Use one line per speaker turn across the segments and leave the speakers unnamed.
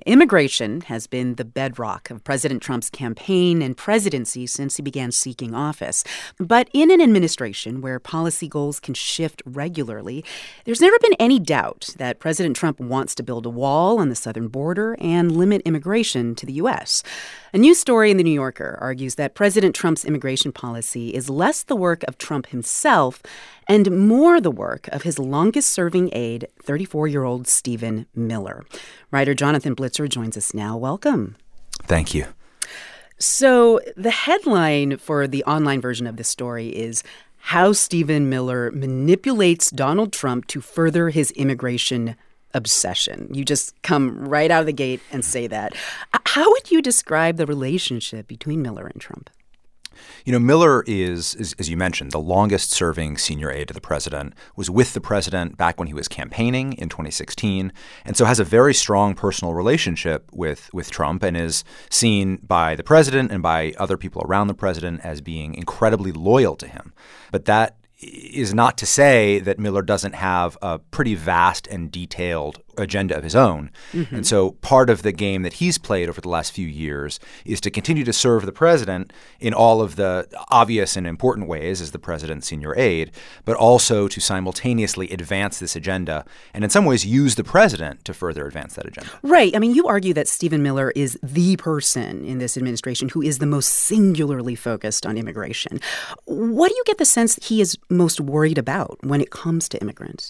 Immigration has been the bedrock of President Trump's campaign and presidency since he began seeking office. But in an administration where policy goals can shift regularly, there's never been any doubt that President Trump wants to build a wall on the southern border and limit immigration to the U.S. A new story in The New Yorker argues that President Trump's immigration policy is less the work of Trump himself and more the work of his longest-serving aide, 34-year-old Stephen Miller. Writer Jonathan Blitzer joins us now. Welcome.
Thank you.
So the headline for the online version of this story is How Stephen Miller Manipulates Donald Trump to Further His Immigration Obsession. You just come right out of the gate and say that. How would you describe the relationship between Miller and Trump?
You know, Miller is, as you mentioned, the longest-serving senior aide to the president, was with the president back when he was campaigning in 2016, and so has a very strong personal relationship with Trump and is seen by the president and by other people around the president as being incredibly loyal to him. But that is not to say that Miller doesn't have a pretty vast and detailed agenda of his own. Mm-hmm. And so part of the game that he's played over the last few years is to continue to serve the president in all of the obvious and important ways as the president's senior aide, but also to simultaneously advance this agenda and in some ways use the president to further advance that agenda.
Right. I mean, you argue that Stephen Miller is the person in this administration who is the most singularly focused on immigration. What do you get the sense that he is most worried about when it comes to immigrants?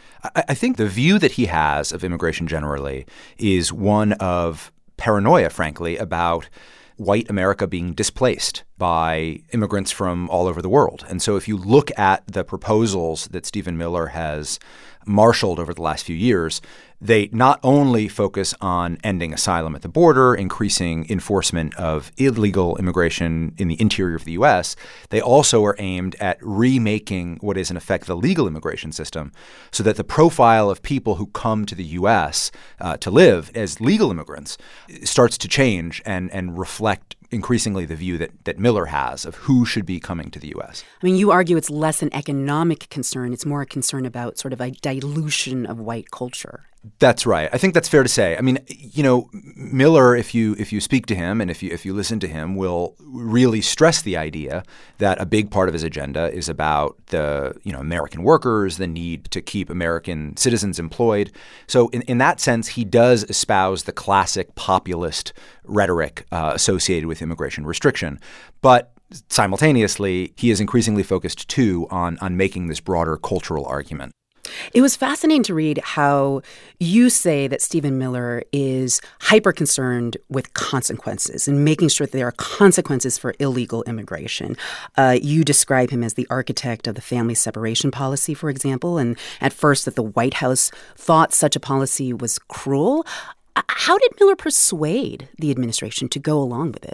I think the view that he has of immigration generally is one of paranoia, frankly, about white America being displaced by immigrants from all over the world. And so if you look at the proposals that Stephen Miller has marshaled over the last few years, they not only focus on ending asylum at the border, increasing enforcement of illegal immigration in the interior of the U.S., they also are aimed at remaking what is in effect the legal immigration system so that the profile of people who come to the U.S. To live as legal immigrants starts to change and reflect increasingly the view that Miller has of who should be coming to the U.S.
I mean, you argue it's less an economic concern. It's more a concern about sort of a dilution of white culture.
That's right. I think that's fair to say. I mean, you know, Miller, if you speak to him and if you listen to him, will really stress the idea that a big part of his agenda is about the, American workers, the need to keep American citizens employed. So in that sense, he does espouse the classic populist rhetoric associated with immigration restriction. But simultaneously, he is increasingly focused, too, on making this broader cultural argument.
It was fascinating to read how you say that Stephen Miller is hyper-concerned with consequences and making sure that there are consequences for illegal immigration. You describe him as the architect of the family separation policy, for example, and at first that the White House thought such a policy was cruel. How did Miller persuade the administration to go along with it?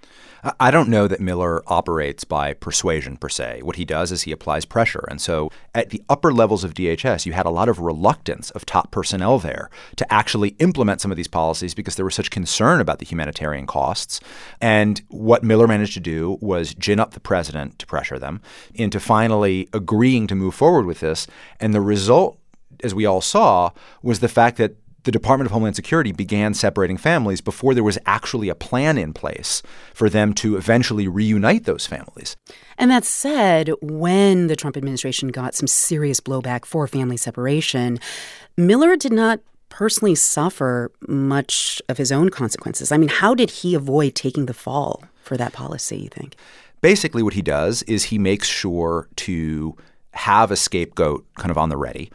I don't know that Miller operates by persuasion per se. What he does is he applies pressure. And so at the upper levels of DHS, you had a lot of reluctance of top personnel there to actually implement some of these policies because there was such concern about the humanitarian costs. And what Miller managed to do was gin up the president to pressure them into finally agreeing to move forward with this. And the result, as we all saw, was the fact that the Department of Homeland Security began separating families before there was actually a plan in place for them to eventually reunite those families.
And that said, when the Trump administration got some serious blowback for family separation, Miller did not personally suffer much of his own consequences. I mean, how did he avoid taking the fall for that policy, you think?
Basically, what he does is he makes sure to have a scapegoat kind of on the ready.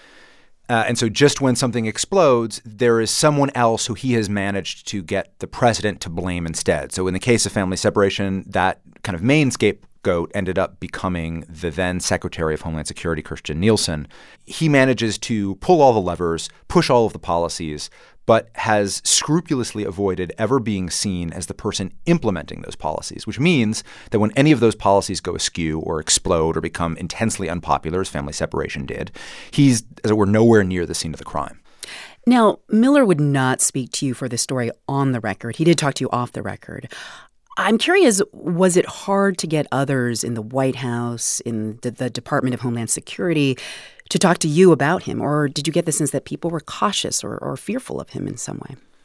And so just when something explodes, there is someone else who he has managed to get the president to blame instead. So in the case of family separation, that kind of main scapegoat ended up becoming the then Secretary of Homeland Security, Kirstjen Nielsen. He manages to pull all the levers, push all of the policies, but has scrupulously avoided ever being seen as the person implementing those policies, which means that when any of those policies go askew or explode or become intensely unpopular, as family separation did, he's, as it were, nowhere near the scene of the crime.
Now, Miller would not speak to you for this story on the record. He did talk to you off the record. I'm curious, was it hard to get others in the White House, in the Department of Homeland Security, to talk to you about him? Or did you get the sense that people were cautious or fearful of him in some way?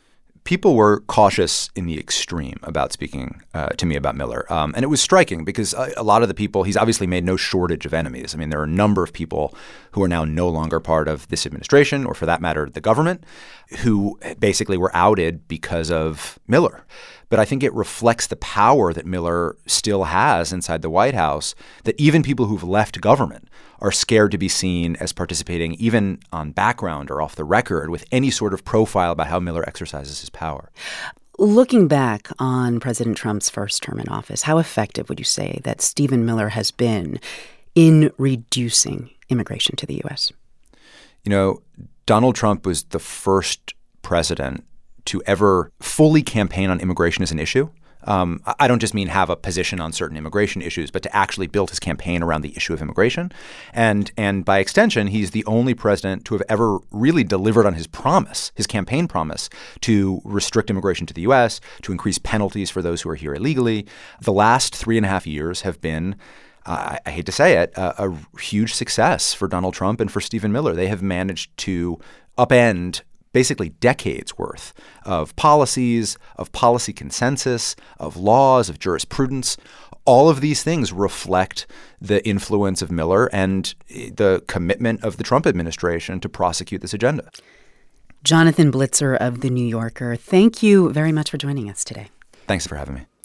people were cautious in the extreme about speaking to me about Miller. And it was striking because a lot of the people, he's obviously made no shortage of enemies. I mean, there are a number of people who are now no longer part of this administration or, for that matter, the government, who basically were outed because of Miller. But I think it reflects the power that Miller still has inside the White House, that even people who've left government are scared to be seen as participating, even on background or off the record, with any sort of profile about how Miller exercises his power.
Looking back on President Trump's first term in office, how effective would you say that Stephen Miller has been in reducing immigration to the U.S.?
You know, Donald Trump was the first president to ever fully campaign on immigration as an issue. I don't just mean have a position on certain immigration issues, but to actually build his campaign around the issue of immigration. And by extension, he's the only president to have ever really delivered on his promise, his campaign promise, to restrict immigration to the U.S., to increase penalties for those who are here illegally. The last 3.5 years have been, I hate to say it, a huge success for Donald Trump and for Stephen Miller. They have managed to upend basically decades worth of policies, of policy consensus, of laws, of jurisprudence. All of these things reflect the influence of Miller and the commitment of the Trump administration to prosecute this agenda.
Jonathan Blitzer of The New Yorker, thank you very much for joining us today.
Thanks for having me.